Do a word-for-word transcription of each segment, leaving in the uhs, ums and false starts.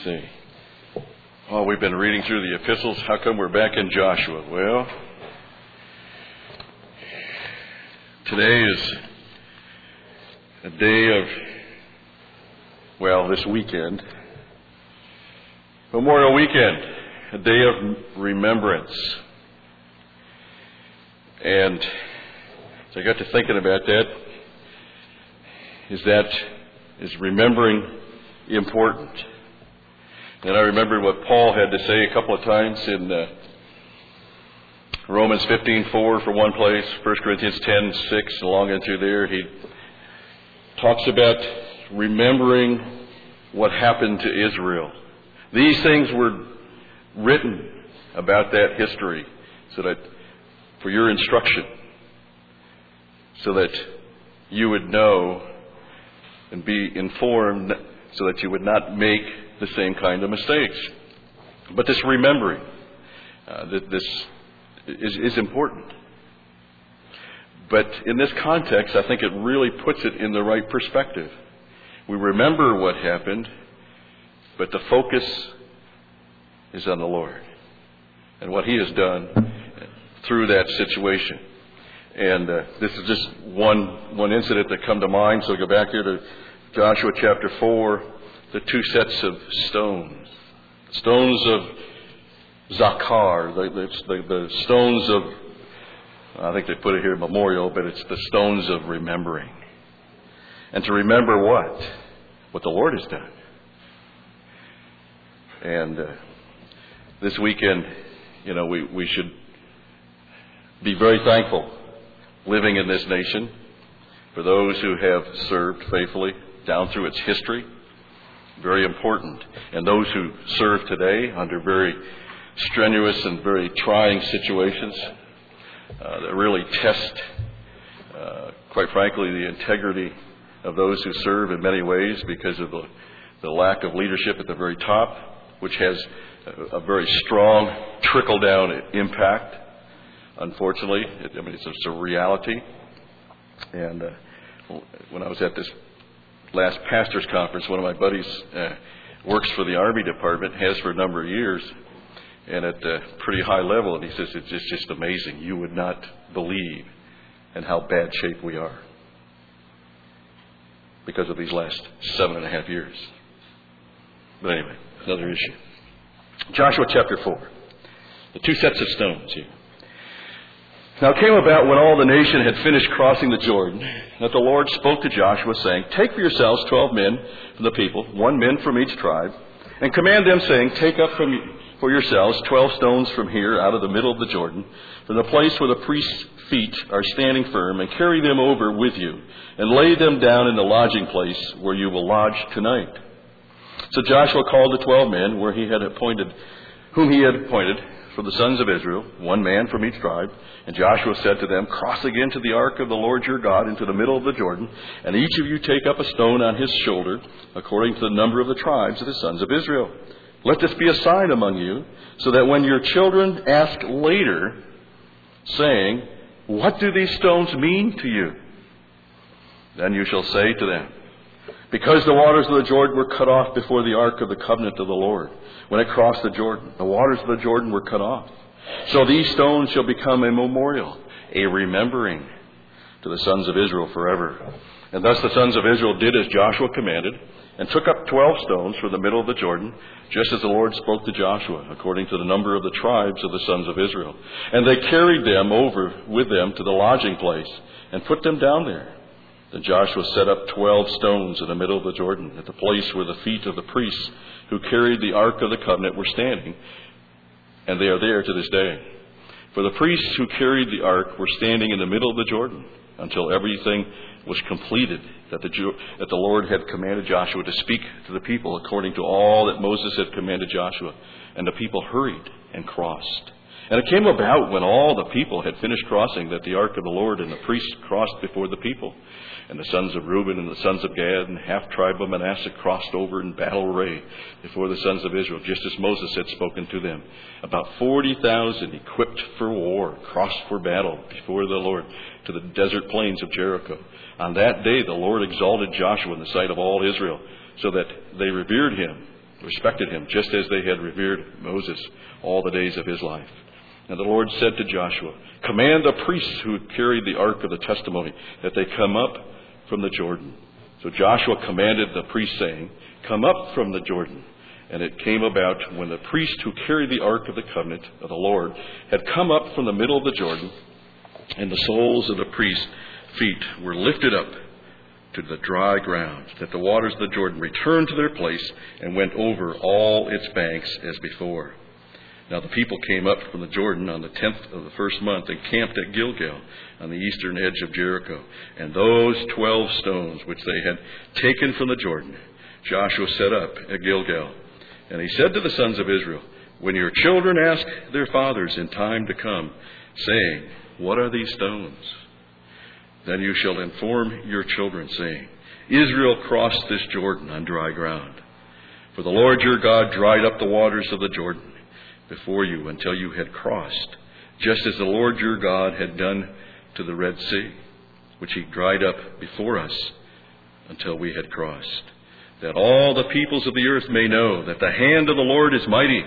see. Oh, we've been reading through the epistles. How come we're back in Joshua? Well, today is a day of, well, this weekend, Memorial Weekend, a day of remembrance. And so I got to thinking about that. Is that, is remembering important? And I remembered what Paul had to say a couple of times in uh, Romans fifteen four for one place, First Corinthians ten six, along and through there. He talks about remembering what happened to Israel. These things were written about that history so that for your instruction, so that you would know and be informed, so that you would not make the same kind of mistakes. But this remembering, uh, that this is, is important. But in this context, I think it really puts it in the right perspective. We remember what happened, but the focus is on the Lord and what He has done through that situation. And uh, this is just one one incident that come to mind. So go back here to Joshua chapter four. The two sets of stones. Stones of Zakar, the, the, the stones of, I think they put it here memorial, but it's the stones of remembering. And to remember what? What the Lord has done. And uh, this weekend, you know, we, we should be very thankful living in this nation for those who have served faithfully down through its history. Very important. And those who serve today under very strenuous and very trying situations uh, that really test, uh, quite frankly, the integrity of those who serve in many ways because of the, the lack of leadership at the very top, which has a, a very strong trickle-down impact, unfortunately. It, I mean, it's, it's a reality. And uh, when I was at this last pastor's conference, one of my buddies uh, works for the Army Department, has for a number of years, and at a pretty high level, and he says it's just, just amazing. You would not believe in how bad shape we are because of these last seven and a half years. But anyway, another issue. Joshua chapter four. The two sets of stones here. Now it came about when all the nation had finished crossing the Jordan, that the Lord spoke to Joshua, saying, Take for yourselves twelve men from the people, one man from each tribe, and command them, saying, Take up from for yourselves twelve stones from here out of the middle of the Jordan, from the place where the priest's feet are standing firm, and carry them over with you, and lay them down in the lodging place where you will lodge tonight. So Joshua called the twelve men where he had appointed, whom he had appointed, for the sons of Israel, one man from each tribe. And Joshua said to them, Cross again to the ark of the Lord your God into the middle of the Jordan, and each of you take up a stone on his shoulder, according to the number of the tribes of the sons of Israel. Let this be a sign among you, so that when your children ask later, saying, What do these stones mean to you? Then you shall say to them, Because the waters of the Jordan were cut off before the ark of the covenant of the Lord, when it crossed the Jordan, the waters of the Jordan were cut off. So these stones shall become a memorial, a remembering to the sons of Israel forever. And thus the sons of Israel did as Joshua commanded, and took up twelve stones from the middle of the Jordan, just as the Lord spoke to Joshua, according to the number of the tribes of the sons of Israel. And they carried them over with them to the lodging place, and put them down there. Then Joshua set up twelve stones in the middle of the Jordan, at the place where the feet of the priests who carried the ark of the covenant were standing, and they are there to this day. For the priests who carried the ark were standing in the middle of the Jordan until everything was completed that the, that the Lord had commanded Joshua to speak to the people according to all that Moses had commanded Joshua. And the people hurried and crossed. And it came about when all the people had finished crossing that the ark of the Lord and the priests crossed before the people. And the sons of Reuben and the sons of Gad and half tribe of Manasseh crossed over in battle array before the sons of Israel, just as Moses had spoken to them. About forty thousand equipped for war crossed for battle before the Lord to the desert plains of Jericho. On that day the Lord exalted Joshua in the sight of all Israel, so that they revered him respected him, just as they had revered Moses all the days of his life. And the Lord said to Joshua, "Command the priests who carried the ark of the testimony that they come up from the Jordan." So Joshua commanded the priests, saying, "Come up from the Jordan." And it came about, when the priest who carried the ark of the covenant of the Lord had come up from the middle of the Jordan, and the soles of the priest's feet were lifted up to the dry ground, that the waters of the Jordan returned to their place and went over all its banks as before. Now the people came up from the Jordan on the tenth of the first month and camped at Gilgal on the eastern edge of Jericho. And those twelve stones which they had taken from the Jordan, Joshua set up at Gilgal. And he said to the sons of Israel, "When your children ask their fathers in time to come, saying, 'What are these stones?' then you shall inform your children, saying, 'Israel crossed this Jordan on dry ground. For the Lord your God dried up the waters of the Jordan before you until you had crossed, just as the Lord your God had done to the Red Sea, which he dried up before us until we had crossed, that all the peoples of the earth may know that the hand of the Lord is mighty,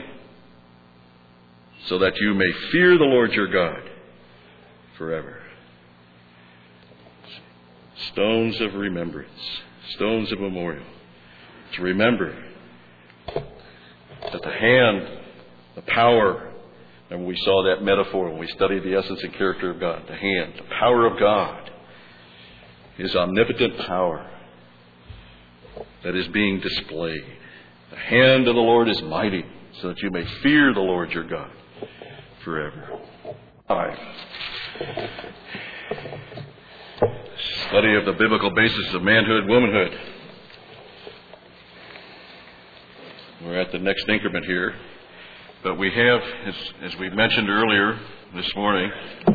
so that you may fear the Lord your God forever.'" Stones of remembrance, stones of memorial, to remember that the hand, the power, and we saw that metaphor when we studied the essence and character of God, the hand, the power of God, His omnipotent power that is being displayed. The hand of the Lord is mighty, so that you may fear the Lord your God forever. Five. Study of the biblical basis of manhood, womanhood. We're at the next increment here. But we have, as, as we mentioned earlier this morning,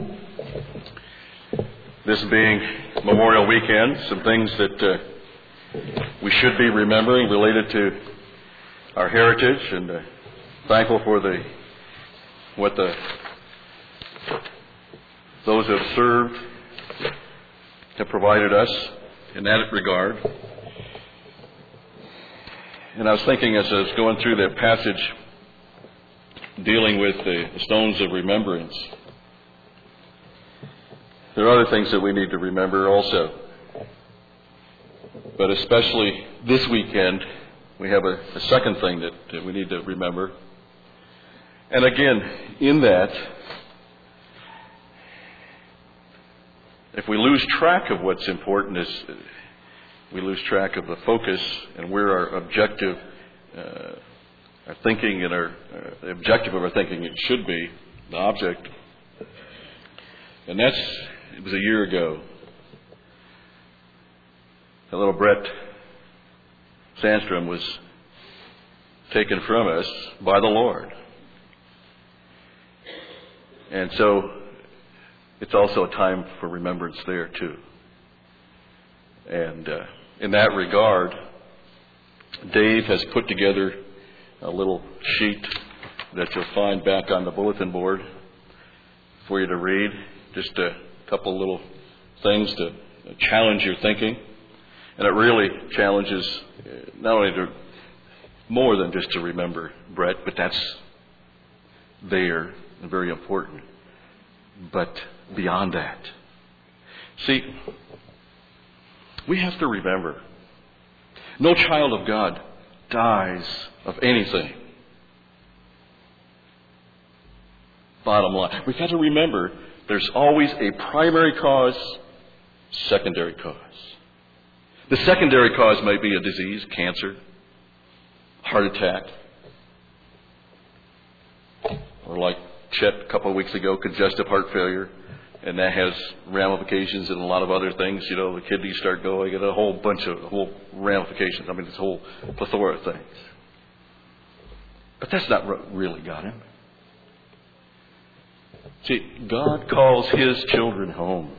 this being Memorial Weekend, some things that uh, we should be remembering related to our heritage, and uh, thankful for the what the those who have served have provided us in that regard. And I was thinking as I was going through that passage dealing with the stones of remembrance, there are other things that we need to remember also. But especially this weekend, we have a, a second thing that, that we need to remember. And again, in that, if we lose track of what's important, is we lose track of the focus and where our objective, uh, our thinking and our uh, the objective of our thinking it should be, the object. And that's, it was a year ago. The little Brett Sandstrom was taken from us by the Lord. And so it's also a time for remembrance there too. And uh, in that regard, Dave has put together a little sheet that you'll find back on the bulletin board for you to read. Just a couple little things to challenge your thinking. And it really challenges not only to more than just to remember Brett, but that's there and very important. But beyond that, see, we have to remember, no child of God dies of anything. Bottom line, we've got to remember there's always a primary cause, secondary cause. The secondary cause may be a disease, cancer, heart attack, or like Chet a couple of weeks ago, congestive heart failure, and that has ramifications and a lot of other things. You know, the kidneys start going, and a whole bunch of a whole ramifications. I mean, this whole plethora of things. But that's not what really got him. See, God calls His children home.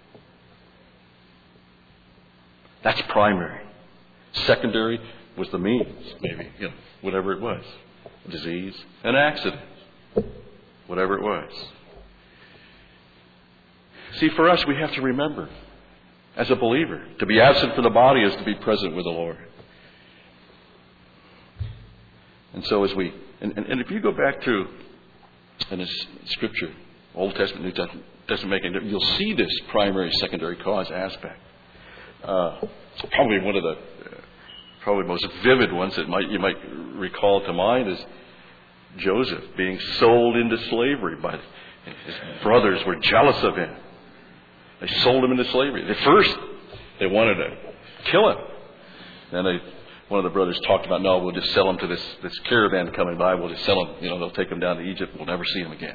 That's primary. Secondary was the means, maybe, you know, whatever it was. A disease, an accident, whatever it was. See, for us, we have to remember, as a believer, to be absent from the body is to be present with the Lord. And so as we, and, and, and if you go back to, in this Scripture, Old Testament, New Testament, doesn't make any difference, you'll see this primary, secondary cause aspect. Uh, probably one of the, uh, probably most vivid ones that might you might recall to mind is Joseph being sold into slavery by his brothers were jealous of him. They sold him into slavery. At first, they wanted to kill him. Then they, one of the brothers talked about, no, we'll just sell him to this, this caravan coming by. We'll just sell him. You know, they'll take him down to Egypt. We'll never see him again.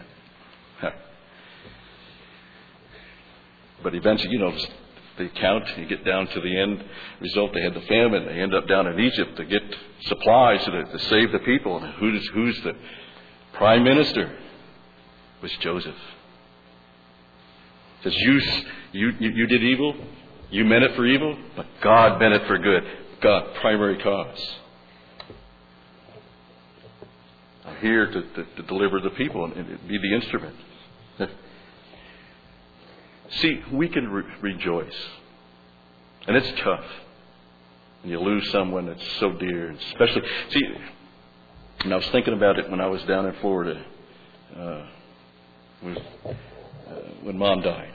But eventually, you know, the account, you get down to the end result, they had the famine. They end up down in Egypt to get supplies to, to save the people. And who's, who's the prime minister? It was Joseph. It says, you, you, you did evil. You meant it for evil, but God meant it for good. God, primary cause. I'm here to, to, to deliver the people and be the instrument. See, we can re- rejoice. And it's tough. And you lose someone that's so dear. Especially, see, and I was thinking about it when I was down in Florida uh, when, uh, when Mom died.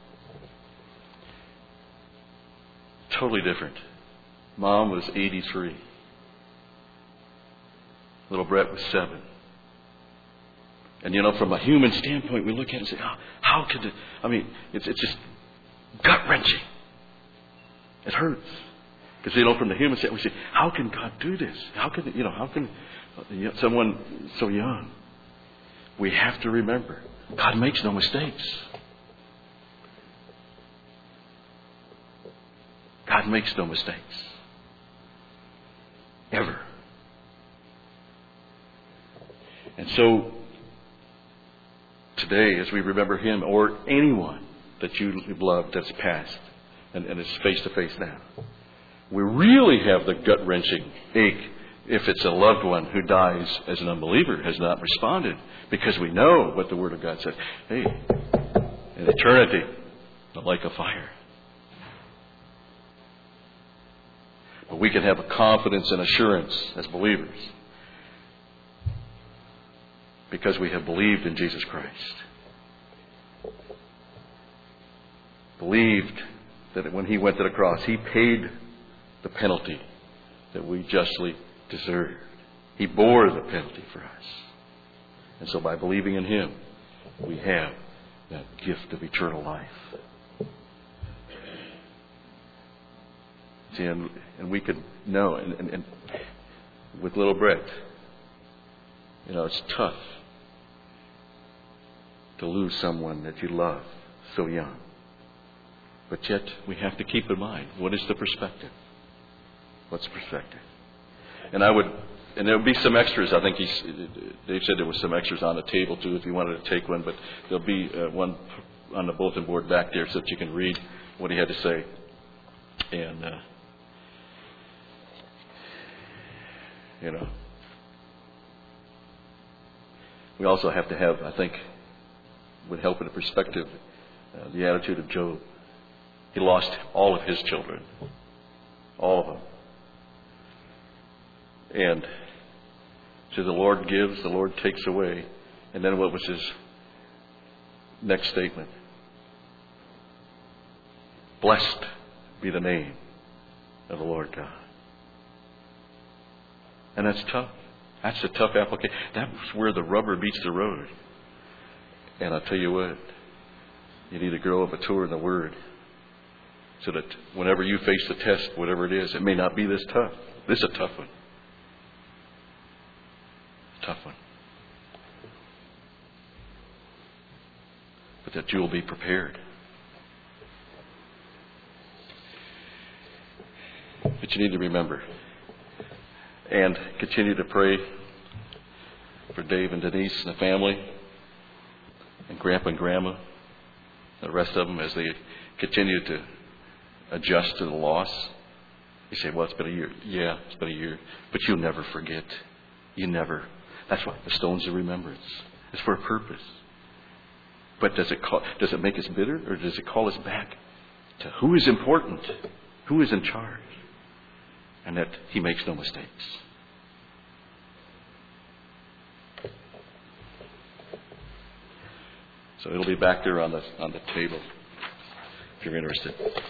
Totally different. Mom was eighty-three. Little Brett was seven. And, you know, from a human standpoint, we look at it and say, oh, how could it? I mean, it's, it's just gut-wrenching. It hurts. Because, you know, from the human standpoint, we say, how can God do this? How can, you know, how can someone so young? We have to remember, God makes no mistakes. God makes no mistakes. Ever. And so, today, as we remember him or anyone that you loved that's passed and, and is face-to-face now, we really have the gut-wrenching ache if it's a loved one who dies as an unbeliever, has not responded, because we know what the Word of God says. Hey, in eternity, the lake of fire. But we can have a confidence and assurance as believers because we have believed in Jesus Christ. Believed that when he went to the cross, he paid the penalty that we justly deserved. He bore the penalty for us. And so by believing in him, we have that gift of eternal life. See, and, and we could know, and, and, and with little Brett, you know, it's tough to lose someone that you love so young. But yet, we have to keep in mind, what is the perspective? What's the perspective? And I would, and there would be some extras. I think he's, Dave said there was some extras on the table too if you wanted to take one, but there'll be uh, one on the bulletin board back there so that you can read what he had to say. And, uh, you know, we also have to have, I think, would help in the perspective, uh, the attitude of Job. He lost all of his children. All of them. And so the Lord gives, the Lord takes away. And then what was his next statement? Blessed be the name of the Lord God. And that's tough. That's a tough application. That's where the rubber meets the road. And I'll tell you what, you need to grow up mature in the Word so that whenever you face the test, whatever it is, it may not be this tough. This is a tough one. Tough one. But that you will be prepared. But you need to remember and continue to pray for Dave and Denise and the family and Grandpa and Grandma, the rest of them as they continue to adjust to the loss. You say, well, it's been a year. Yeah, it's been a year. But you'll never forget. You never. That's why the stones of remembrance. It's for a purpose. But does it call, does it make us bitter, or does it call us back to who is important, who is in charge, and that he makes no mistakes? So it'll be back there on the on the table if you're interested.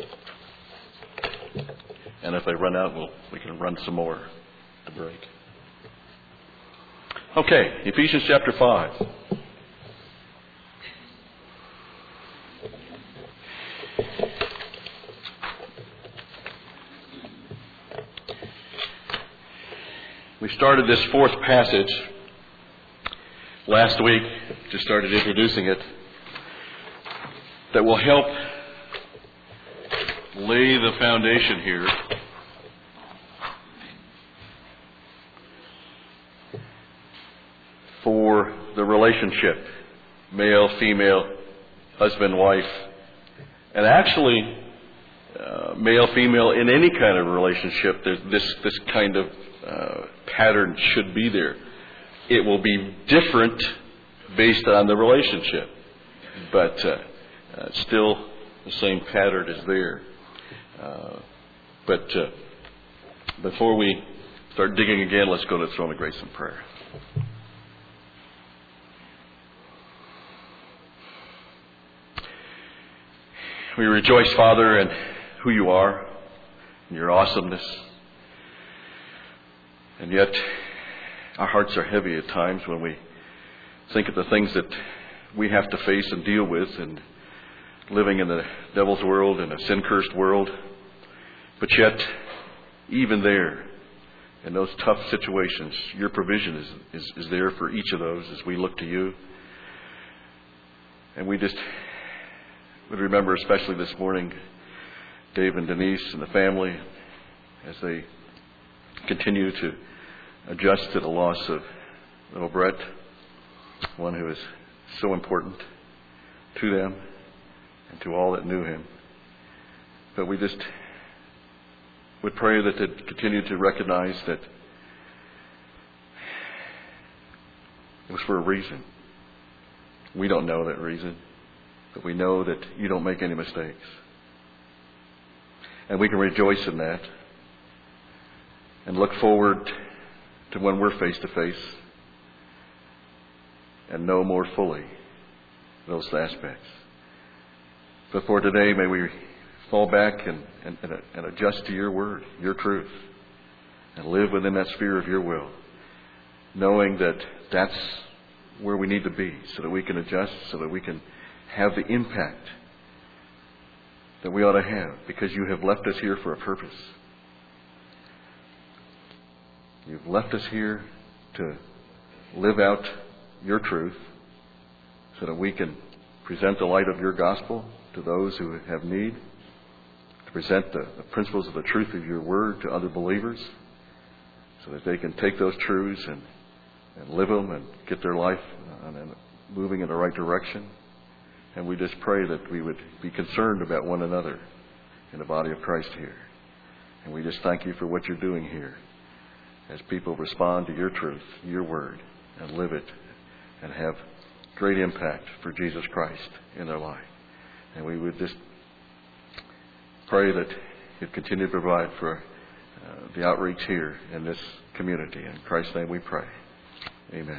And if they run out, we'll, we can run some more to break. Okay, Ephesians chapter five. We started this fourth passage last week, just started introducing it, that will help lay the foundation here for the relationship, male, female, husband, wife, and actually uh, male, female, in any kind of relationship, there's this, this kind of uh, pattern should be there. It will be different based on the relationship, but uh, uh, still the same pattern is there. Uh, but uh, before we start digging again, let's go to the throne of grace in prayer. We rejoice, Father, in who you are, in your awesomeness. And yet, our hearts are heavy at times when we think of the things that we have to face and deal with, and living in the devil's world, in a sin-cursed world. But yet, even there, in those tough situations, your provision is, is, is there for each of those as we look to you. And we just would remember, especially this morning, Dave and Denise and the family as they continue to adjust to the loss of little Brett, one who is so important to them and to all that knew him. But we just would pray that they'd continue to recognize that it was for a reason. We don't know that reason, but we know that you don't make any mistakes. And we can rejoice in that and look forward to when we're face to face and know more fully those aspects. But for today, may we fall back and, and, and adjust to your word, your truth, and live within that sphere of your will, knowing that that's where we need to be so that we can adjust, so that we can have the impact that we ought to have, because you have left us here for a purpose. You've left us here to live out your truth so that we can present the light of your gospel to those who have need, to present the, the principles of the truth of your word to other believers so that they can take those truths and, and live them and get their life uh, and, and moving in the right direction. And we just pray that we would be concerned about one another in the body of Christ here. And we just thank you for what you're doing here as people respond to your truth, your word, and live it and have great impact for Jesus Christ in their life. And we would just pray that you'd continue to provide for uh, the outreach here in this community. In Christ's name we pray. Amen.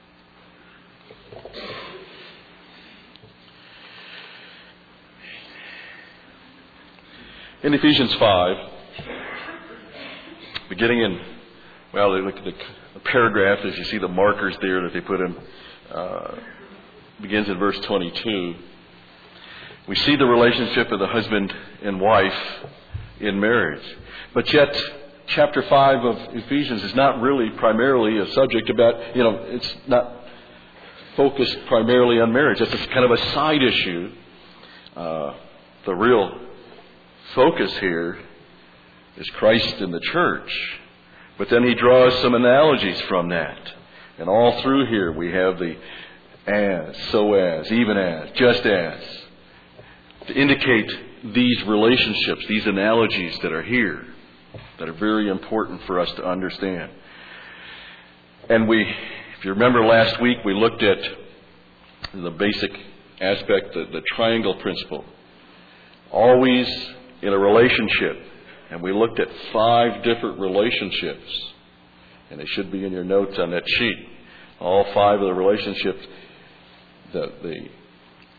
In Ephesians five, beginning in, well, they look at the, the paragraph as you see the markers there that they put in, uh, begins in verse twenty-two. We see the relationship of the husband and wife in marriage. But yet, chapter five of Ephesians is not really primarily a subject about, you know, it's not focused primarily on marriage. It's just kind of a side issue. Uh, the real focus here is Christ and the church. But then he draws some analogies from that. And all through here we have the as, so as, even as, just as, to indicate these relationships, these analogies that are here, that are very important for us to understand. And we, if you remember last week, we looked at the basic aspect, the, the triangle principle. Always in a relationship. And we looked at five different relationships. And they should be in your notes on that sheet. All five of the relationships, the, the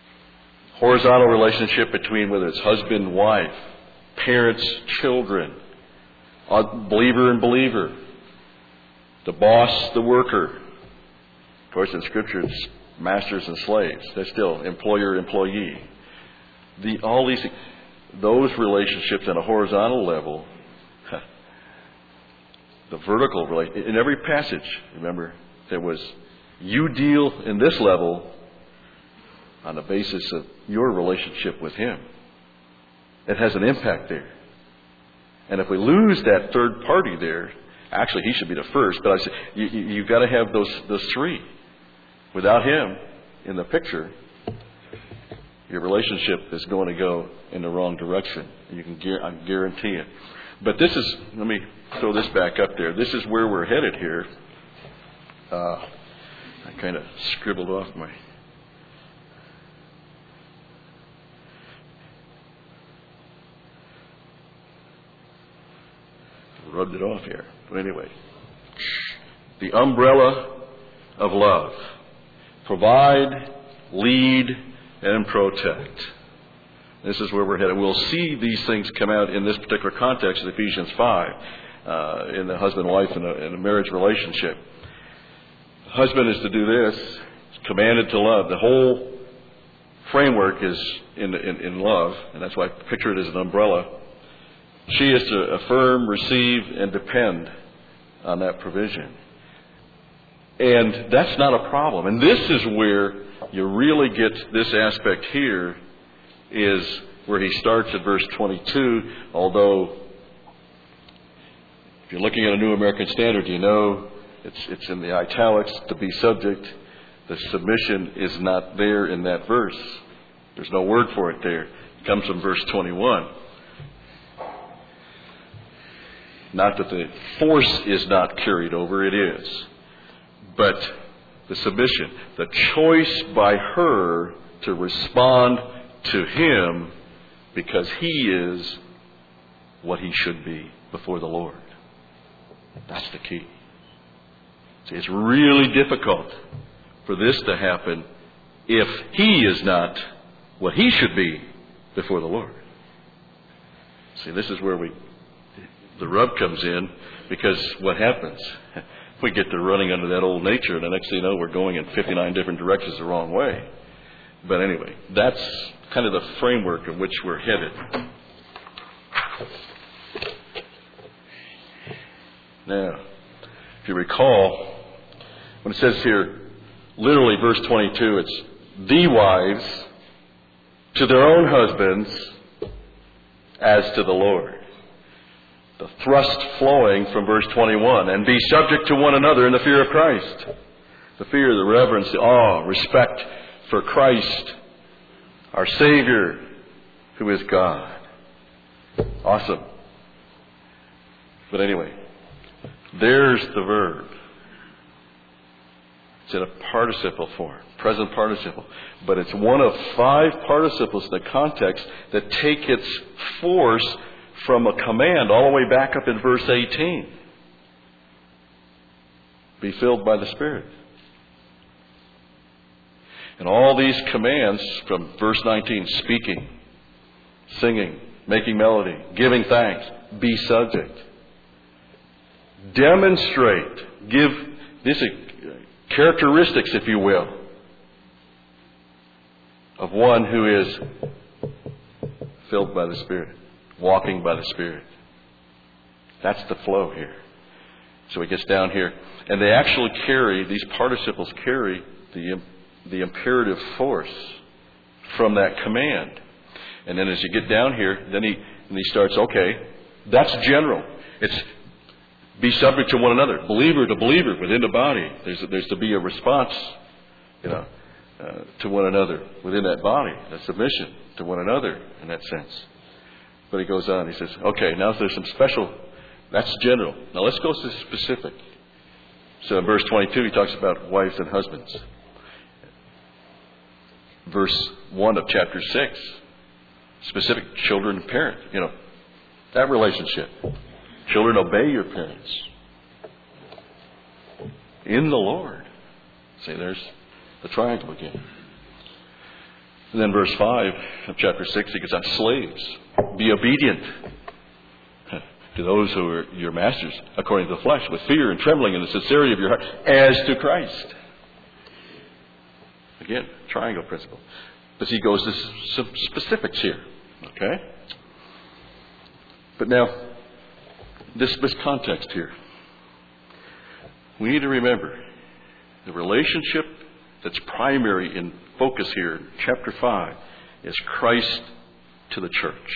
horizontal relationship between whether it's husband, wife, parents, children, believer and believer, the boss, the worker. Of course, in Scripture, it's masters and slaves. They're still employer, employee. The, all these, those relationships on a horizontal level, the vertical relationship, in every passage, remember, there was, you deal in this level on the basis of your relationship with Him. It has an impact there. And if we lose that third party there, actually He should be the first, but I say, you, you, you've got to have those, those three. Without Him in the picture, your relationship is going to go in the wrong direction. You can, I guarantee it. But this is, let me throw this back up there. This is where we're headed here. Uh, I kind of scribbled off my... rubbed it off here. But anyway, the umbrella of love. Provide, lead, and protect. This is where we're headed. We'll see these things come out in this particular context in Ephesians five, uh, in the husband-wife and a, in a marriage relationship. The husband is to do this, he's commanded to love. The whole framework is in, in, in love, and that's why I picture it as an umbrella. She is to affirm, receive, and depend on that provision. And that's not a problem. And this is where you really get this aspect here, is where he starts at verse twenty-two, although if you're looking at a New American Standard, you know it's, it's in the italics, to be subject. The submission is not there in that verse. There's no word for it there. It comes from verse twenty-one. Not that the force is not carried over, it is. But the submission, the choice by her to respond to Him because He is what He should be before the Lord. That's the key. See, it's really difficult for this to happen if He is not what He should be before the Lord. See, this is where we the rub comes in, because what happens? We get to running under that old nature, and the next thing you know, we're going in fifty-nine different directions the wrong way. But anyway, that's kind of the framework in which we're headed. Now, if you recall, when it says here, literally verse twenty-two, it's the wives to their own husbands as to the Lord. The thrust flowing from verse twenty-one, and be subject to one another in the fear of Christ. The fear, the reverence, the awe, respect for Christ, our Savior, who is God. Awesome. But anyway, there's the verb. It's in a participle form, present participle. But it's one of five participles in the context that take its force from a command all the way back up in verse eighteen. Be filled by the Spirit. And all these commands from verse nineteen, speaking, singing, making melody, giving thanks, be subject. Demonstrate, give this characteristics, if you will, of one who is filled by the Spirit. Walking by the Spirit. That's the flow here. So he gets down here. And they actually carry, these participles carry the, the imperative force from that command. And then as you get down here, then he, and he starts, okay, that's general. It's be subject to one another. Believer to believer within the body. There's, there's to be a response, you know, uh, to one another within that body. A submission to one another in that sense. But he goes on, he says, okay, now there's some special, that's general. Now let's go to specific. So in verse twenty-two, he talks about wives and husbands. Verse one of chapter six, specific children and parent. You know, that relationship. Children, obey your parents. In the Lord. See, there's the triangle again. And then verse five of chapter six, he goes on, slaves, be obedient to those who are your masters according to the flesh, with fear and trembling in the sincerity of your heart, as to Christ. Again, triangle principle. But he goes to some specifics here. Okay? But now, this, this context here. We need to remember the relationship that's primary in focus here in chapter five is Christ to the church.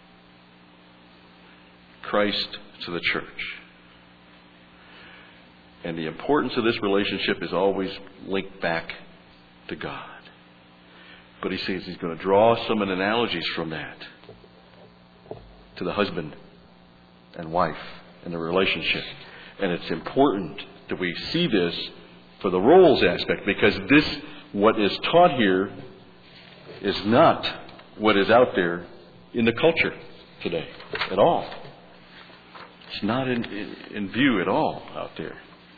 Christ to the church. And the importance of this relationship is always linked back to God. But he says he's going to draw some analogies from that to the husband and wife and the relationship. And it's important that we see this for the roles aspect, because this, what is taught here, is not what is out there in the culture today at all. It's not in, in, in view at all out there.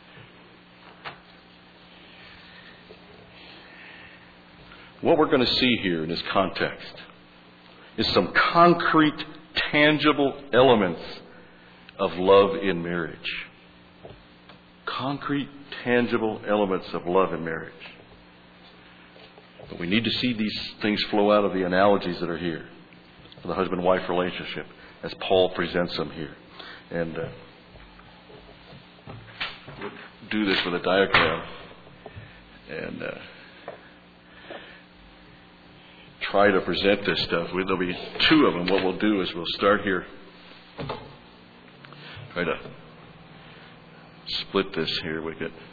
What we're going to see here in this context is some concrete, tangible elements of love in marriage. Concrete, tangible elements of love in marriage. But we need to see these things flow out of the analogies that are here for the husband-wife relationship as Paul presents them here. And uh, we'll do this with a diagram and uh, try to present this stuff. There'll be two of them. What we'll do is we'll start here. Try to split this here. We get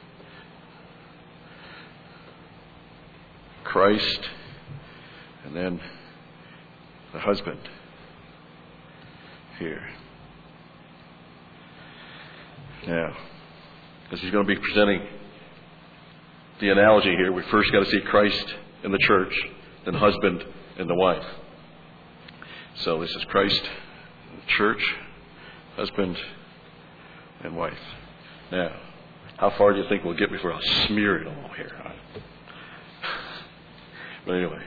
Christ and then the husband here. Now, as he's going to be presenting the analogy here, we first got to see Christ in the church, then husband and the wife. So this is Christ, church, husband, and wife. Now, how far do you think we'll get before I'll smear it all here? But anyway,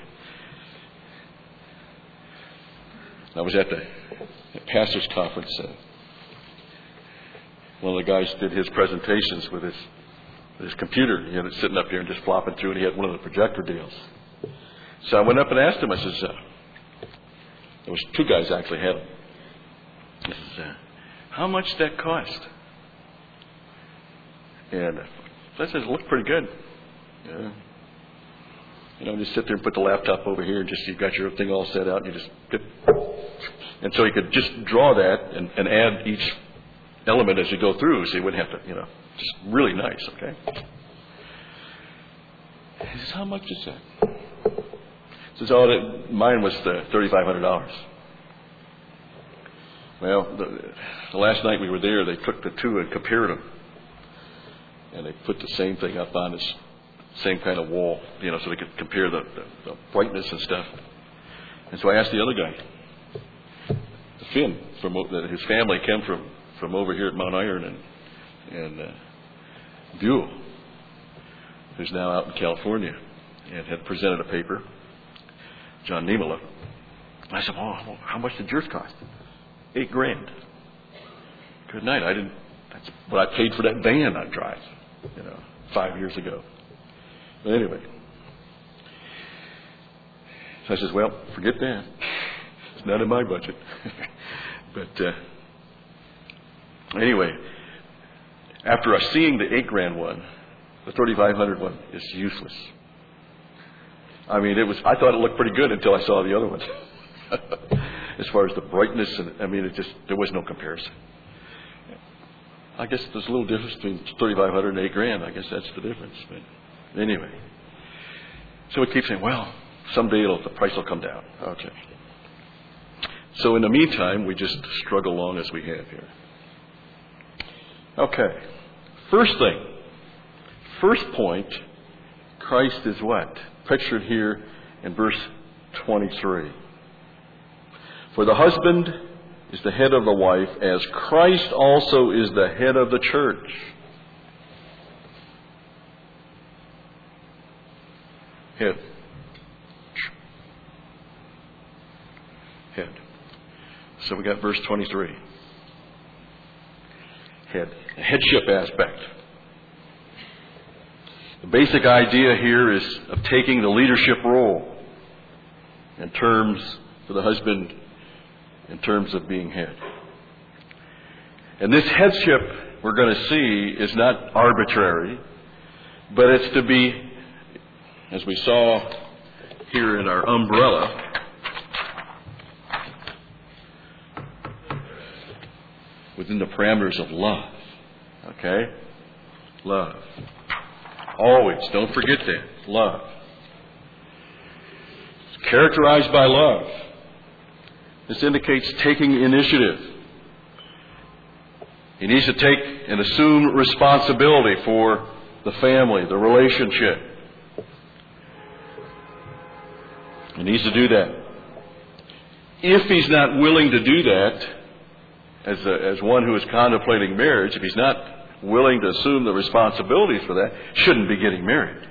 I was at the pastor's conference. Uh, one of the guys did his presentations with his with his computer. He had it sitting up here and just flopping through, and he had one of the projector deals. So I went up and asked him. I says, uh, there was two guys actually had them. I says, uh, how much did that cost? And uh, I says, it looked pretty good. Yeah. You know, just sit there and put the laptop over here and just, you've got your thing all set out and you just get, and so you could just draw that and, and add each element as you go through, so you wouldn't have to, you know, just really nice, okay? He says, how much is that? He says, oh, that, mine was the thirty-five hundred dollars. Well, the, the last night we were there, they took the two and compared them. And they put the same thing up on this same kind of wall, you know, so they could compare the, the, the brightness and stuff. And so I asked the other guy, Finn, from that his family came from, from over here at Mount Iron and, and uh, Buell, who's now out in California, and had presented a paper, John Niemela. I said, well, how much did yours cost? Eight grand. Good night. I didn't, that's what I paid for that van I drive, you know, five years ago. But anyway, so I says, well, forget that. It's not in my budget. But uh, anyway, after us seeing the eight grand one, the thirty-five hundred one is useless. I mean, it was. I thought it looked pretty good until I saw the other one. As far as the brightness, and I mean, it just there was no comparison. I guess there's a little difference between thirty-five hundred and eight grand. I guess that's the difference. But anyway, so we keep saying, well, someday it'll, the price will come down. Okay. So in the meantime, we just struggle along as we have here. Okay. First thing. First point, Christ is what? Pictured here in verse twenty-three. For the husband is the head of the wife, as Christ also is the head of the church. Head. So we got verse twenty-three. Head, headship aspect. The basic idea here is of taking the leadership role in terms for the husband, in terms of being head. And this headship, we're going to see, is not arbitrary, but it's to be, as we saw here in our umbrella, within the parameters of love. Okay? Love. Always. Don't forget that. Love. It's characterized by love. This indicates taking initiative. He needs to take and assume responsibility for the family, the relationship. He needs to do that. If he's not willing to do that, as a, as one who is contemplating marriage, if he's not willing to assume the responsibilities for that, shouldn't be getting married.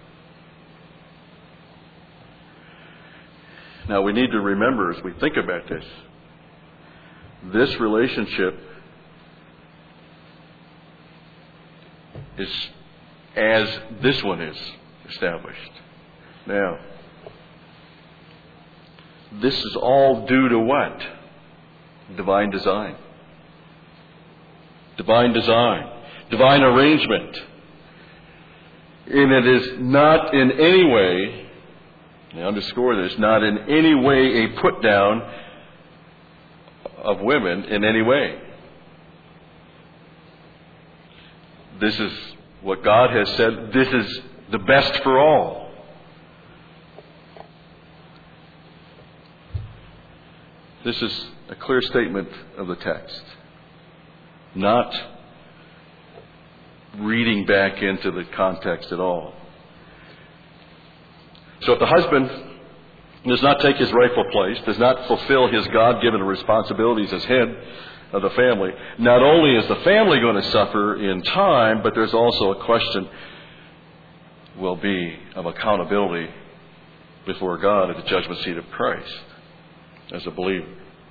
Now, we need to remember as we think about this, this relationship is as this one is established. Now, this is all due to what? Divine design. Divine design. Divine arrangement. And it is not in any way, I underscore this, not in any way a put down of women in any way. This is what God has said. This is the best for all. This is a clear statement of the text. Not reading back into the context at all. So if the husband does not take his rightful place, does not fulfill his God-given responsibilities as head of the family, not only is the family going to suffer in time, but there's also a question will be of accountability before God at the judgment seat of Christ as a believer.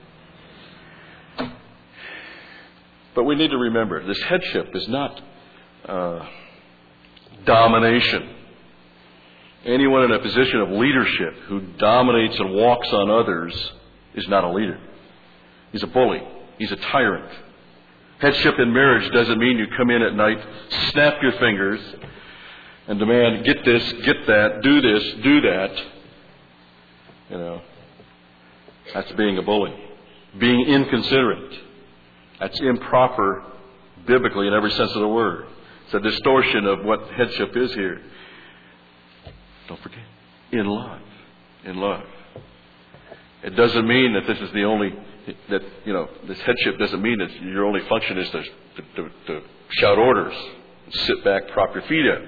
But we need to remember, this headship is not uh, domination. Anyone in a position of leadership who dominates and walks on others is not a leader. He's a bully. He's a tyrant. Headship in marriage doesn't mean you come in at night, snap your fingers, and demand, get this, get that, do this, do that. You know, that's being a bully. Being inconsiderate. That's improper biblically in every sense of the word. It's a distortion of what headship is here. Don't forget, in love. In love. It doesn't mean that this is the only, that, you know, this headship doesn't mean that your only function is to, to, to, to shout orders, and sit back, prop your feet up.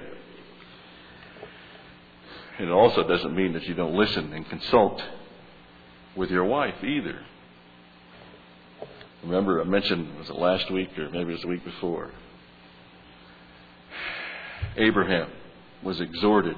And it also doesn't mean that you don't listen and consult with your wife either. Remember, I mentioned, was it last week or maybe it was the week before? Abraham was exhorted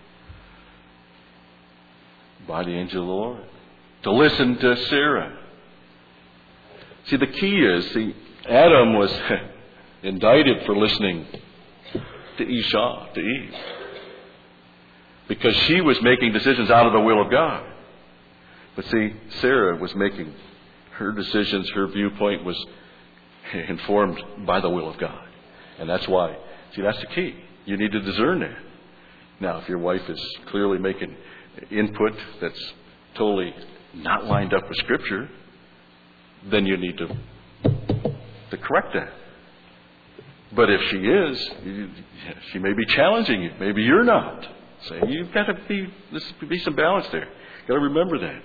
by the angel of the Lord to listen to Sarah. See, the key is, see, Adam was indicted for listening to Esau, to Eve, because she was making decisions out of the will of God. But see, Sarah was making her decisions, her viewpoint was informed by the will of God. And that's why, see, that's the key. You need to discern that. Now, if your wife is clearly making input that's totally not lined up with Scripture, then you need to, to correct that. But if she is, she may be challenging you. Maybe you're not. Saying you've got to be, this be some balance there. You've got to remember that.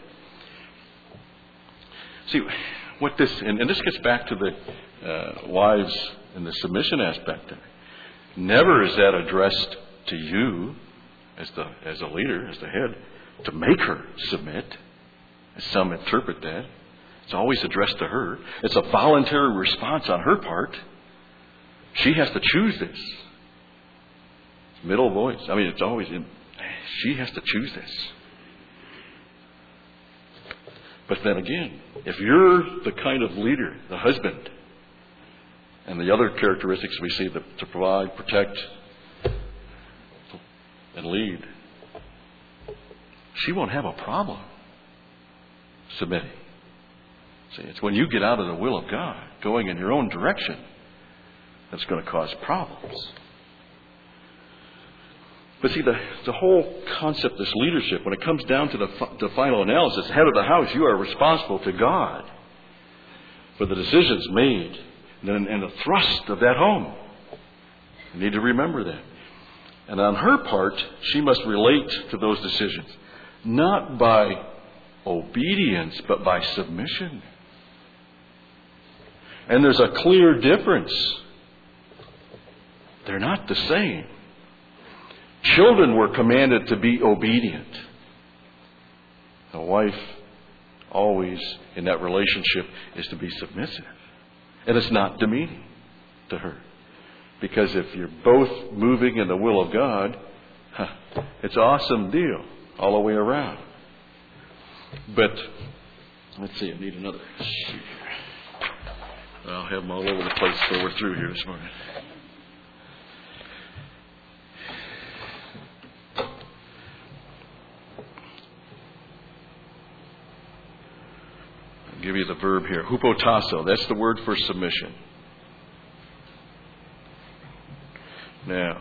See, what this, and, and this gets back to the uh, wives and the submission aspect of it. Never is that addressed to you as the as a leader, as the head, to make her submit, as some interpret that. It's always addressed to her. It's a voluntary response on her part. She has to choose this. Middle voice. I mean, it's always in. She has to choose this. But then again, if you're the kind of leader, the husband, and the other characteristics we see, the, to provide, protect, and lead, she won't have a problem submitting. See, it's when you get out of the will of God, going in your own direction, that's going to cause problems. But see, the, the whole concept, this leadership, when it comes down to the, the final analysis, head of the house, you are responsible to God for the decisions made and, and the thrust of that home. You need to remember that. And on her part, she must relate to those decisions, not by obedience, but by submission. And there's a clear difference. They're not the same. Children were commanded to be obedient. A wife always in that relationship is to be submissive. And it's not demeaning to her. Because if you're both moving in the will of God, huh, it's an awesome deal all the way around. But, let's see, I need another sheet here. I'll have them all over the place so we're through here this morning. I'll give you the verb here. Hupotasso, that's the word for submission. Now,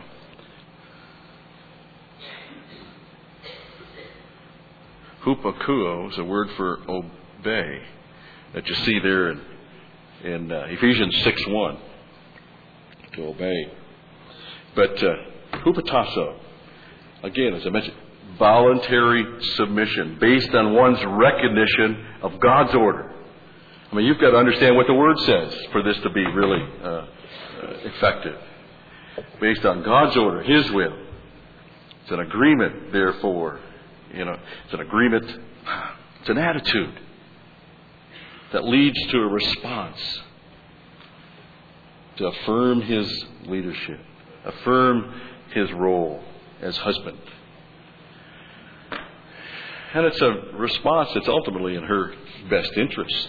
hupakuo is a word for obey that you see there in, in uh, Ephesians six one, to obey. But uh, hupotasso, again, as I mentioned, voluntary submission based on one's recognition of God's order. I mean, you've got to understand what the Word says for this to be really uh, uh, effective. Based on God's order, His will. It's an agreement, therefore. You know, it's an agreement. It's an attitude that leads to a response to affirm His leadership, affirm His role as husband. And it's a response that's ultimately in her best interest.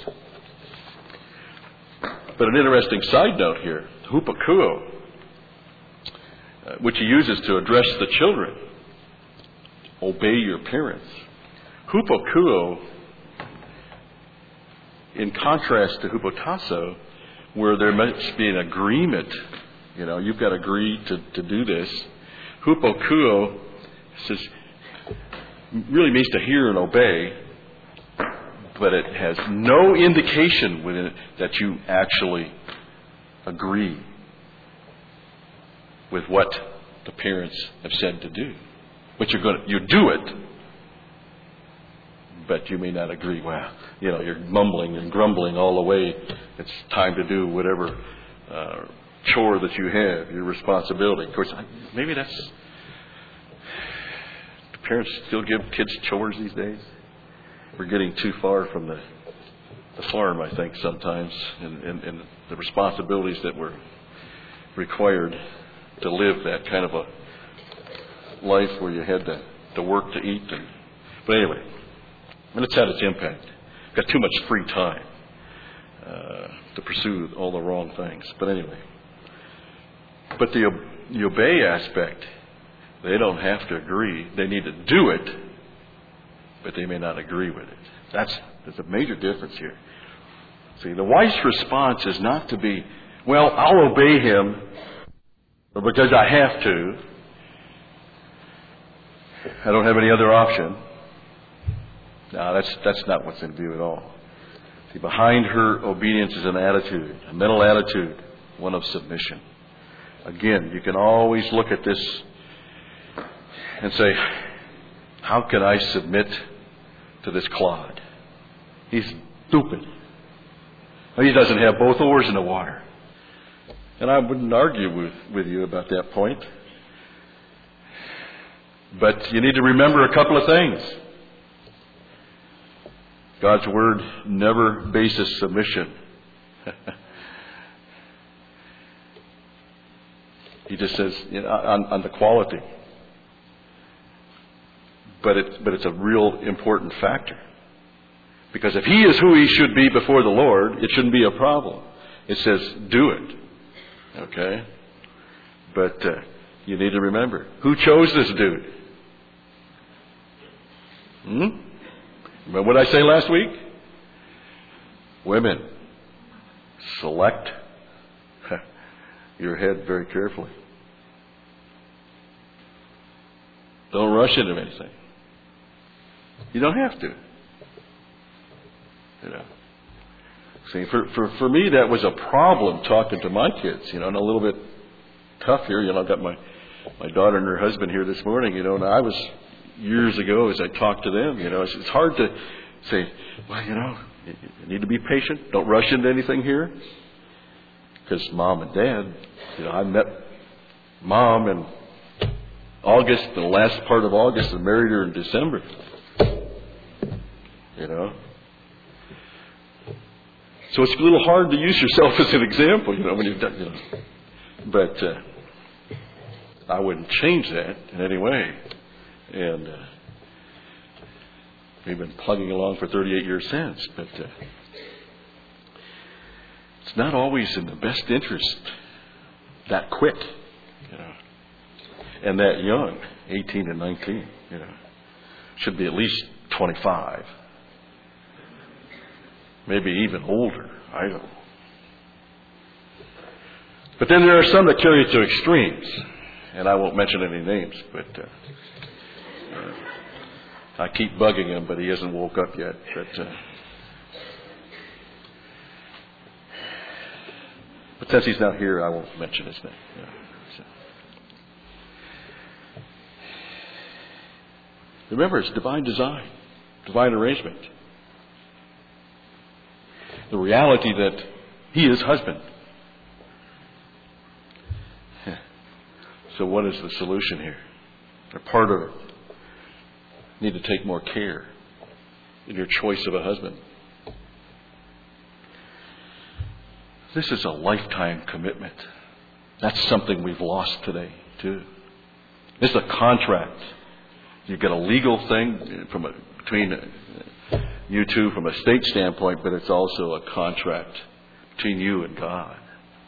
But an interesting side note here, hupakuo, which he uses to address the children. Obey your parents. Hupokuo, in contrast to hupotasso, where there must be an agreement, you know, you've got to agree to, to do this. Hupokuo says, really means to hear and obey, but it has no indication within it that you actually agree with what the parents have said to do. But you're going to, you do it, but you may not agree. Well, you know, you're mumbling and grumbling all the way. It's time to do whatever uh, chore that you have, your responsibility. Of course, maybe that's... Do parents still give kids chores these days? We're getting too far from the, the farm, I think, sometimes, and, and, and the responsibilities that were required to live that kind of a life where you had to, to work to eat. And, but anyway, and it's had its impact. Got too much free time uh, to pursue all the wrong things. But anyway, but the, the obey aspect, they don't have to agree. They need to do it, but they may not agree with it. That's there's a major difference here. See, the wife's response is not to be, well, I'll obey him because I have to. I don't have any other option. No, that's that's not what's in view at all. See, behind her obedience is an attitude, a mental attitude, one of submission. Again, you can always look at this and say, how can I submit to this clod? He's stupid. He doesn't have both oars in the water. And I wouldn't argue with, with you about that point. But you need to remember a couple of things. God's Word never bases submission. He just says, you know, on, on the quality. But it's, but it's a real important factor. Because if he is who he should be before the Lord, it shouldn't be a problem. It says, do it. Okay? But uh, you need to remember, who chose this dude? Hmm? Remember what I say last week? Women, select your head very carefully. Don't rush into anything. You don't have to. You know. See, for, for, for me, that was a problem talking to my kids, you know, and a little bit tough here. You know, I've got my, my daughter and her husband here this morning, you know, and I was years ago as I talked to them, you know, it's, it's hard to say, well, you know, you, you need to be patient. Don't rush into anything here. Because mom and dad, you know, I met mom in August, the last part of August, and married her in December. You know. So it's a little hard to use yourself as an example, you know, when you've done, you know. But uh, I wouldn't change that in any way. And uh, we've been plugging along for thirty-eight years since. But uh, it's not always in the best interest that quick, you know, and that young, eighteen and nineteen, you know. Should be at least twenty-five. Maybe even older. I don't know. But then there are some that carry it to extremes. And I won't mention any names, but uh, uh, I keep bugging him, but he hasn't woke up yet. But, uh, but since he's not here, I won't mention his name. You know, so. Remember, it's divine design, divine arrangement. The reality that he is husband. So what is the solution here? Or part of it. You need to take more care in your choice of a husband. This is a lifetime commitment. That's something we've lost today, too. This is a contract. You've got a legal thing from a, between you two from a state standpoint, but it's also a contract between you and God.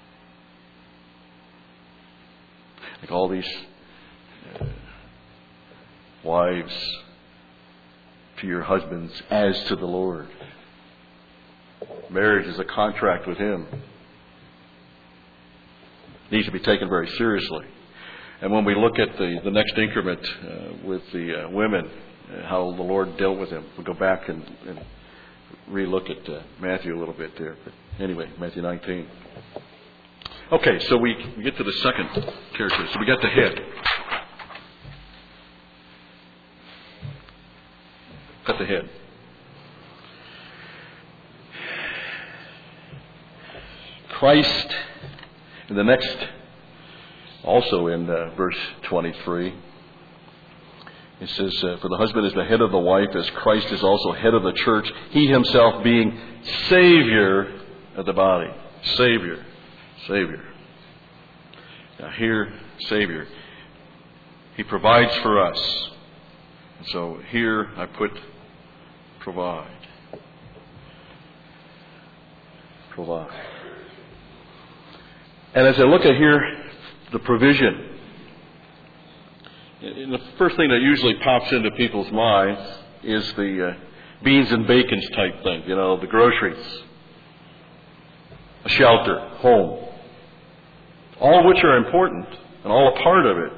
Like all these uh, wives to your husbands as to the Lord. Marriage is a contract with Him. It needs to be taken very seriously. And when we look at the, the next increment uh, with the uh, women, uh, how the Lord dealt with them, we'll go back and, and re-look at uh, Matthew a little bit there. But anyway, Matthew nineteen. Okay, so we, we get to the second character. So we got the head. Got the head. Christ, in the next, also in uh, verse twenty-three, it says, uh, for the husband is the head of the wife, as Christ is also head of the church, he himself being Savior of the body. Savior. Savior. Now here, Savior. He provides for us. And so here I put provide. Provide. And as I look at here, the provision, and the first thing that usually pops into people's minds is the uh, beans and bacons type thing, you know, the groceries, a shelter, home, all of which are important and all a part of it.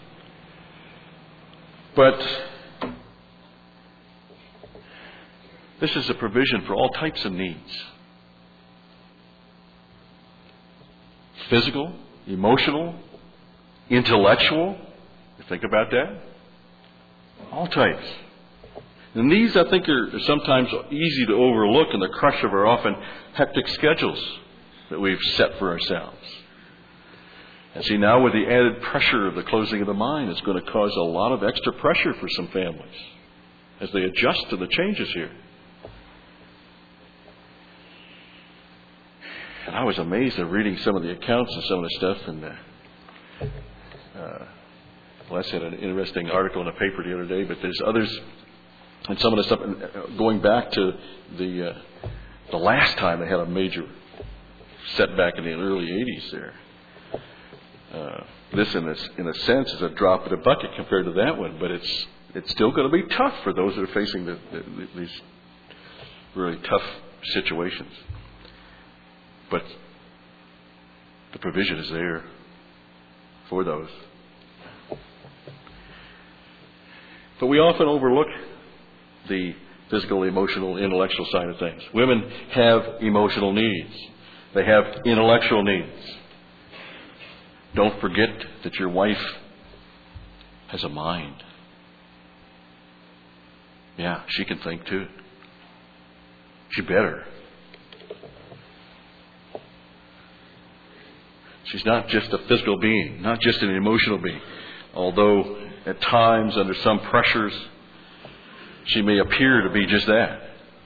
But this is a provision for all types of needs. Physical, emotional, intellectual. You think about that? All types. And these, I think, are sometimes easy to overlook in the crush of our often hectic schedules that we've set for ourselves. And see, now with the added pressure of the closing of the mind, it's going to cause a lot of extra pressure for some families as they adjust to the changes here. And I was amazed at reading some of the accounts and some of the stuff. And uh, uh, Les had an interesting article in a paper the other day, but there's others And some of the stuff, going back to the uh, the last time they had a major setback in the early eighties there. Uh, this, in this, in a sense, is a drop in the bucket compared to that one, but it's it's still going to be tough for those that are facing the, the, these really tough situations. But the provision is there for those. But we often overlook the physical, emotional, intellectual side of things. Women have emotional needs. They have intellectual needs. Don't forget that your wife has a mind. Yeah, she can think too. She better. She's not just a physical being, not just an emotional being. Although at times, under some pressures, she may appear to be just that.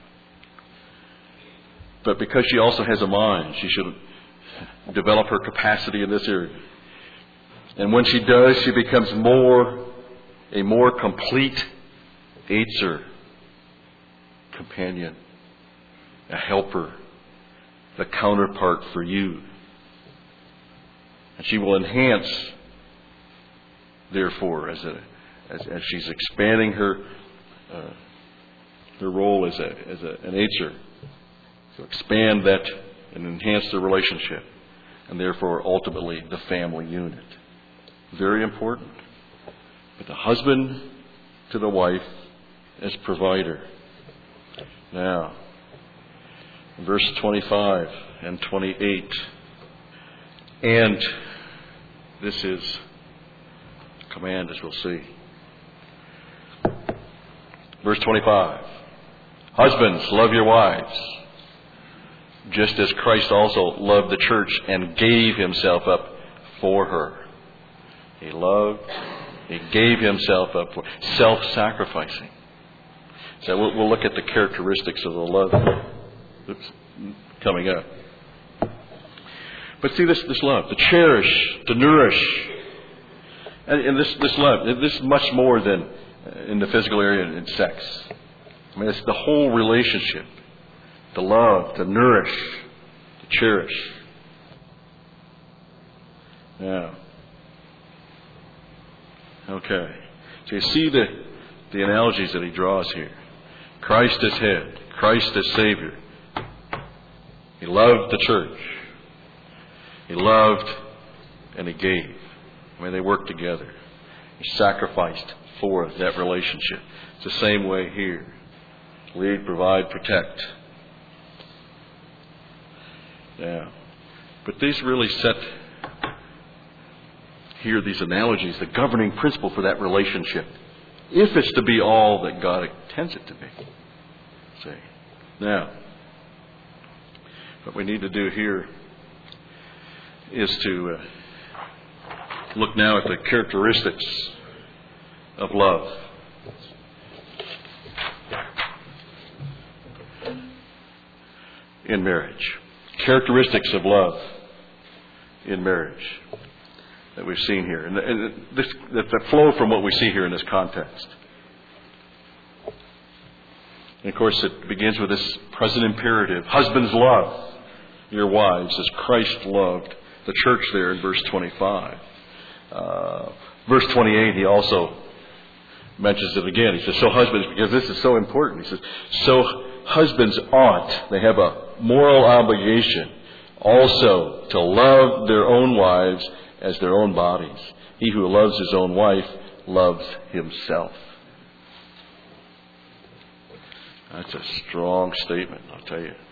But because she also has a mind, she should develop her capacity in this area. And when she does, she becomes more, a more complete Eitzer, companion, a helper, the counterpart for you. And she will enhance, therefore, as a as, as she's expanding her uh, her role as a as a, an Eitzer, to expand that and enhance the relationship, and therefore ultimately the family unit. Very important. But the husband to the wife as provider. Now, verse twenty-five and twenty-eight. And this is a command, as we'll see. Verse twenty-five. Husbands, love your wives, just as Christ also loved the church and gave himself up for her. He loved, he gave himself up for, self-sacrificing. So we'll, we'll look at the characteristics of the love oops, coming up. But see this, this love, to cherish, to nourish. And, and this, this love, this is much more than in the physical area and sex. I mean, it's the whole relationship. To love, to nourish, to cherish. Yeah. Okay. So you see the, the analogies that he draws here. Christ as head. Christ as Savior. He loved the church. He loved and he gave. I mean, they worked together. He sacrificed for that relationship. It's the same way here. Lead, provide, protect. Yeah. But these really set here these analogies, the governing principle for that relationship, if it's to be all that God intends it to be. See. Now, what we need to do here is to uh, look now at the characteristics of love. In marriage. Characteristics of love in marriage that we've seen here. And, and this, that, that flow from what we see here in this context. And of course, it begins with this present imperative. Husbands, love your wives as Christ loved the church there in verse twenty-five. Uh, verse twenty-eight, he also mentions it again. He says, so husbands, because this is so important. He says, so husbands ought, they have a moral obligation also to love their own wives as their own bodies. He who loves his own wife loves himself. That's a strong statement, I'll tell you.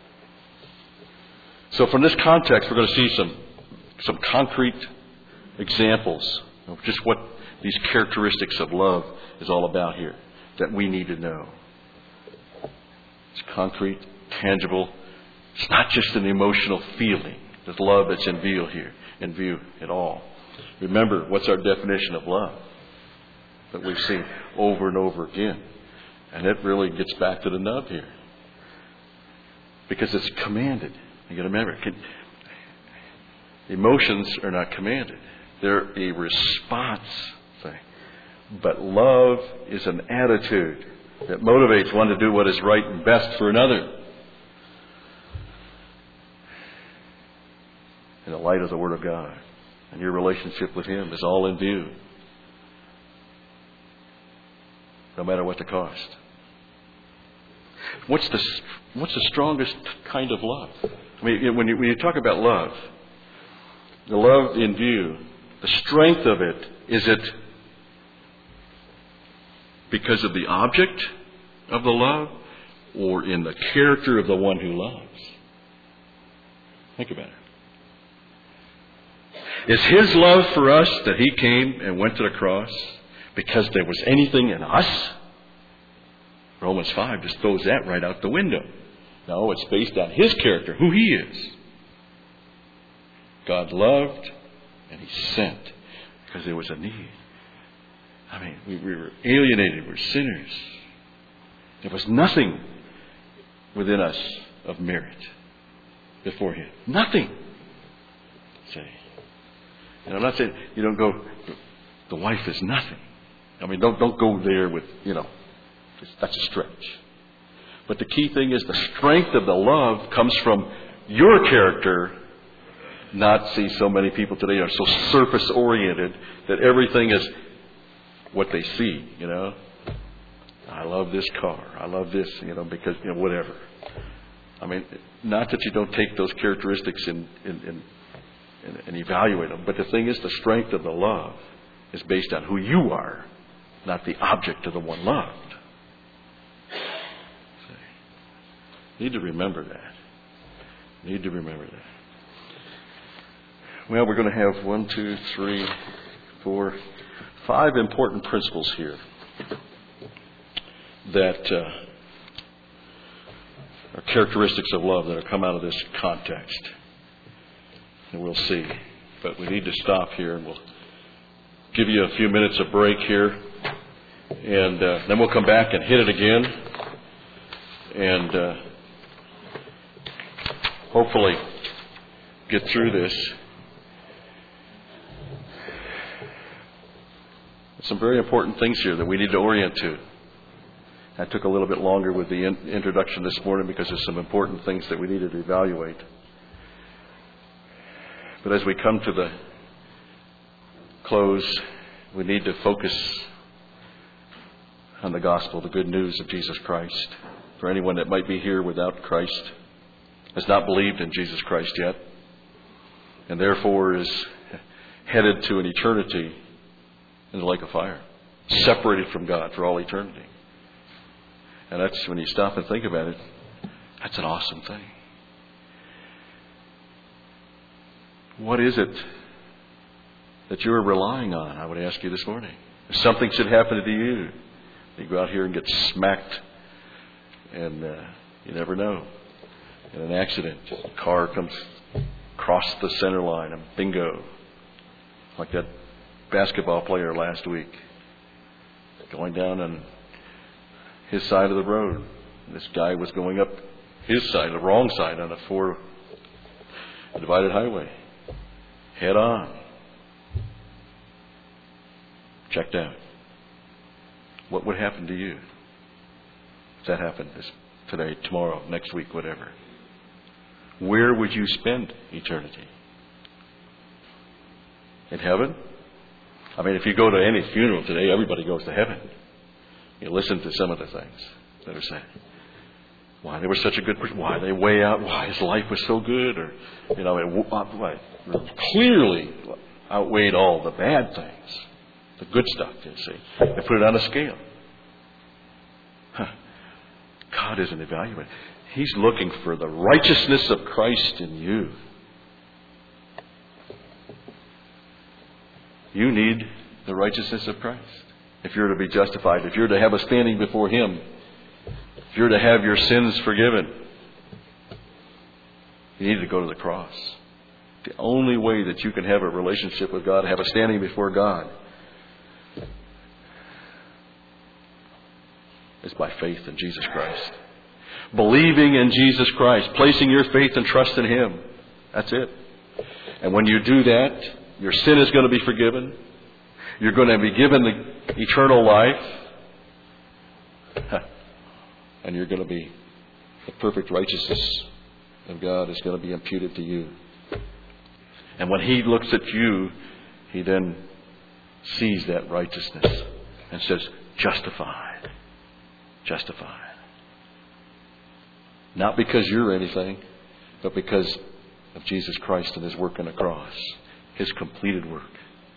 So from this context, we're going to see some some concrete examples of just what these characteristics of love is all about here that we need to know. It's concrete, tangible. It's not just an emotional feeling. There's love that's in view here, in view at all. Remember, what's our definition of love that we've seen over and over again? And it really gets back to the nub here. Because it's commanded. You got to remember, can, emotions are not commanded. They're a response thing. But love is an attitude. that motivates one to do what is right and best for another. In the light of the Word of God. And your relationship with Him is all in view. No matter what the cost. What's the, what's the strongest kind of love? I mean, when you, when you talk about love, the love in view, the strength of it, is it because of the object of the love or in the character of the one who loves? Think about it. Is His love for us that He came and went to the cross because there was anything in us? Romans five just throws that right out the window. No, it's based on His character, who He is. God loved and He sent because there was a need. I mean, we, we were alienated, we were sinners. There was nothing within us of merit before Him. Nothing. Say. And I'm not saying you don't go, the wife is nothing. I mean, don't don't go there with, you know, that's a stretch. But the key thing is the strength of the love comes from your character. Not see so many people today are so surface oriented that everything is what they see, you know. I love this car. I love this, you know, because, you know, whatever. I mean, not that you don't take those characteristics and, and, and, and, and evaluate them. But the thing is, the strength of the love is based on who you are, not the object of the one loved. Need to remember that. Need to remember that. Well, we're going to have one, two, three, four, five important principles here that uh, are characteristics of love that have come out of this context. And we'll see. But we need to stop here, and we'll give you a few minutes of break here. And uh, then we'll come back and hit it again. And uh, hopefully get through this. Some very important things here that we need to orient to. I took a little bit longer with the in- introduction this morning because there's some important things that we needed to evaluate. But as we come to the close, we need to focus on the gospel, the good news of Jesus Christ. For anyone that might be here without Christ, has not believed in Jesus Christ yet, and therefore is headed to an eternity in the lake of fire, separated from God for all eternity. And that's, when you stop and think about it, that's an awesome thing. What is it that you're relying on, I would ask you this morning? If something should happen to you, you go out here and get smacked, and uh, you never know. In an accident, a car comes across the center line, and bingo, like that basketball player last week, going down on his side of the road. This guy was going up his side, the wrong side, on a four a divided highway, head on. Checked out. What would happen to you if that happened this, today, tomorrow, next week, whatever? Where would you spend eternity? In heaven? I mean, if you go to any funeral today, everybody goes to heaven. You listen to some of the things that are said. Why they were such a good person. Why they weigh out. Why his life was so good. Or, you know, it clearly outweighed all the bad things. The good stuff, you see. They put it on a scale. Huh. God isn't evaluating. He's looking for the righteousness of Christ in you. You need the righteousness of Christ. If you're to be justified, if you're to have a standing before Him, if you're to have your sins forgiven, you need to go to the cross. The only way that you can have a relationship with God, have a standing before God, is by faith in Jesus Christ. Believing in Jesus Christ, placing your faith and trust in Him. That's it. And when you do that, your sin is going to be forgiven. You're going to be given the eternal life. And you're going to be, the perfect righteousness of God is going to be imputed to you. And when He looks at you, He then sees that righteousness and says, justified. Justified. Not because you're anything, but because of Jesus Christ and His work on the cross. His completed work.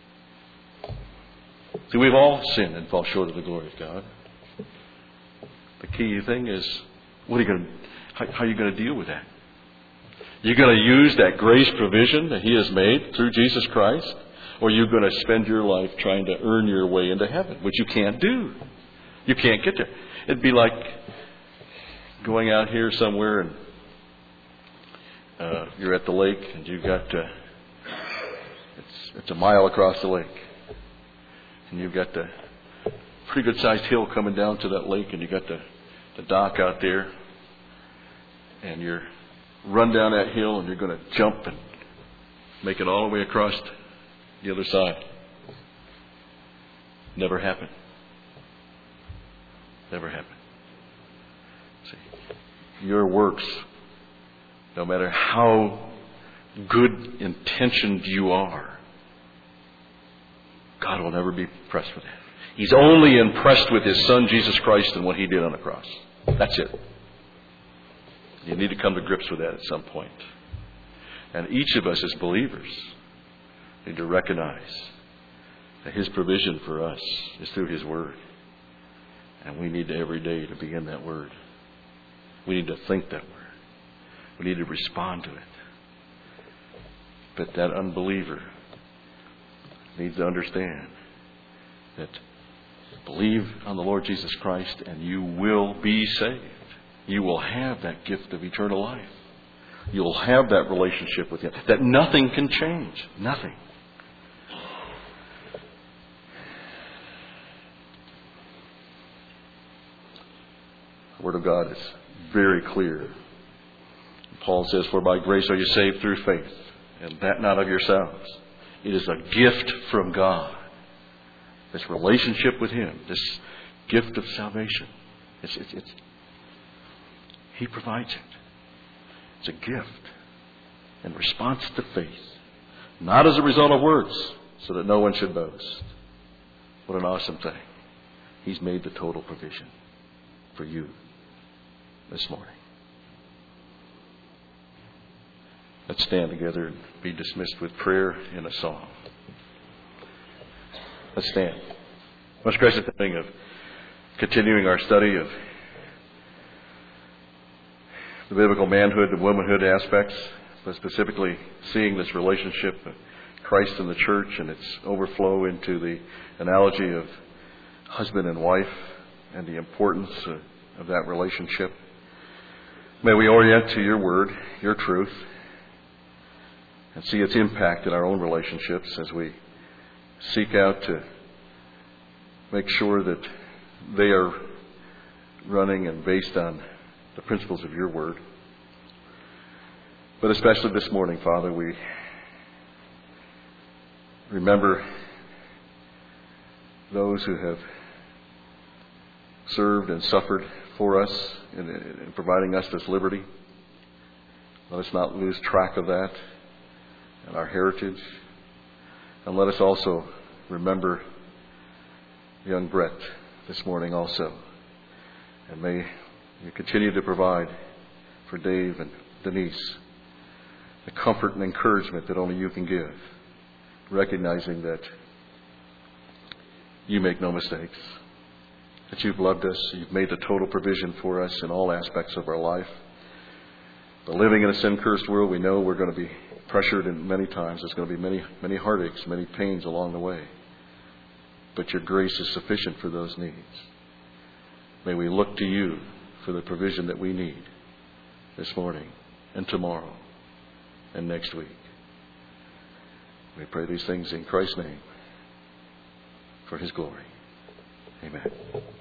See, we've all sinned and fall short of the glory of God. The key thing is, what are you going to, how, how are you going to deal with that? You're going to use that grace provision that He has made through Jesus Christ, or you're going to spend your life trying to earn your way into heaven, which you can't do. You can't get there. It'd be like going out here somewhere and uh, you're at the lake and you've got uh, it's it's a mile across the lake, and you've got the pretty good sized hill coming down to that lake, and you got the the dock out there, and you're run down that hill and you're going to jump and make it all the way across the other side. Never happened. Never happened. See, your works, no matter how good intentioned you are, God will never be impressed with that. He's only impressed with His Son, Jesus Christ, and what He did on the cross. That's it. You need to come to grips with that at some point. And each of us as believers need to recognize that His provision for us is through His Word. And we need to every day to be in that Word. We need to think that Word. We need to respond to it. But that unbeliever needs to understand that believe on the Lord Jesus Christ and you will be saved. You will have that gift of eternal life. You'll have that relationship with Him that nothing can change. Nothing. The Word of God is very clear. Paul says, "For by grace are you saved through faith, and that not of yourselves. It is a gift from God." This relationship with Him, this gift of salvation, it's, it's, it's, He provides it. It's a gift in response to faith, not as a result of works, so that no one should boast. What an awesome thing. He's made the total provision for you this morning. Let's stand together and be dismissed with prayer and a song. Let's stand. Most gracious thing of continuing our study of the biblical manhood and womanhood aspects, but specifically seeing this relationship of Christ and the church and its overflow into the analogy of husband and wife and the importance of, of that relationship. May we orient to your word, your truth, and see its impact in our own relationships as we seek out to make sure that they are running and based on the principles of your word. But especially this morning, Father, we remember those who have served and suffered for us in, in providing us this liberty. Let us not lose track of that and our heritage. And let us also remember young Brett this morning also. And may you continue to provide for Dave and Denise the comfort and encouragement that only you can give, recognizing that you make no mistakes, that you've loved us, you've made the total provision for us in all aspects of our life. But living in a sin-cursed world, we know we're going to be pressured in many times. There's going to be many, many heartaches, many pains along the way. But your grace is sufficient for those needs. May we look to you for the provision that we need this morning and tomorrow and next week. We pray these things in Christ's name for His glory. Amen.